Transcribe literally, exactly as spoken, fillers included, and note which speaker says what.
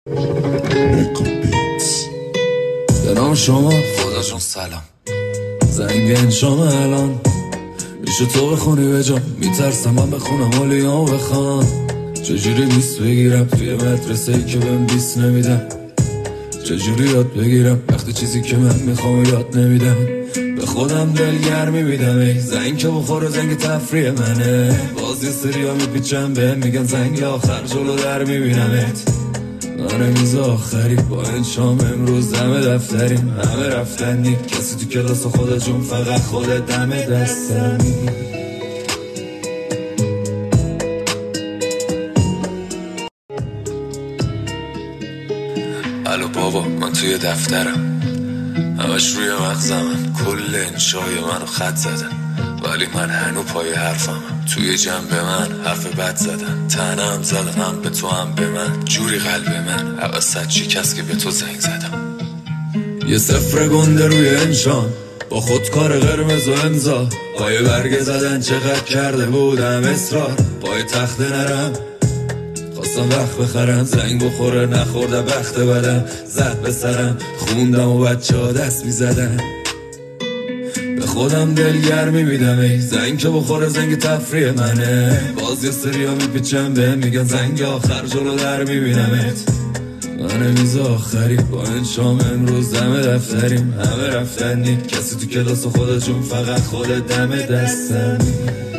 Speaker 1: به نام شما خدا جون سلام. زنگ انشام الان میشه تو بخونی به جا، میترسم من بخونم حالی ها بخوان. چجوری بیست بگیرم توی مدرسه ای که بهم بیست نمیدن؟ چجوری یاد بگیرم وقتی چیزی که من میخوام یاد نمیدن؟ به خودم دلگرمی میدم ای زنگ که بخوره زنگ تفریح منه. باز یه سری ها میپیچم بهم میگن زنگ آخر جلو در میبینمت. من میز آخری با این شام امروز دم دفتریم، همه رفتنی کسی تو کلاس خدا جون فقط خودت دم دستمی. الو بابا من توی دفترم، همش روی مغزمن، کل انشای منو خط زدن ولی من هنو پای حرفم. توی جنب من حرف بد زدن، تنم زدن هم به تو هم به من، جوری قلب من حوست چی کس که به تو زنگ زدم. یه صفر گنده روی انشان با خودکار قرمز و امضا، پای برگ زدن چقدر کرده بودم اصرار. پای تخت نرم خواستم وقت بخرم، زنگ بخوره نخورده بخت بدم، زد به سرم خوندم و بچه ها دست میزدن. به خودم دلگرمی میدم ای زنگ که بخوره زنگ تفریح منه. باز یه سری ها میپیچم بهم میگن زنگ آخر جلو در میبینمت. من میز آخری با این شام امروز دم دفتریم، همه رفتنی کسی تو کلاس خدا جون فقط خودت دم دستمی.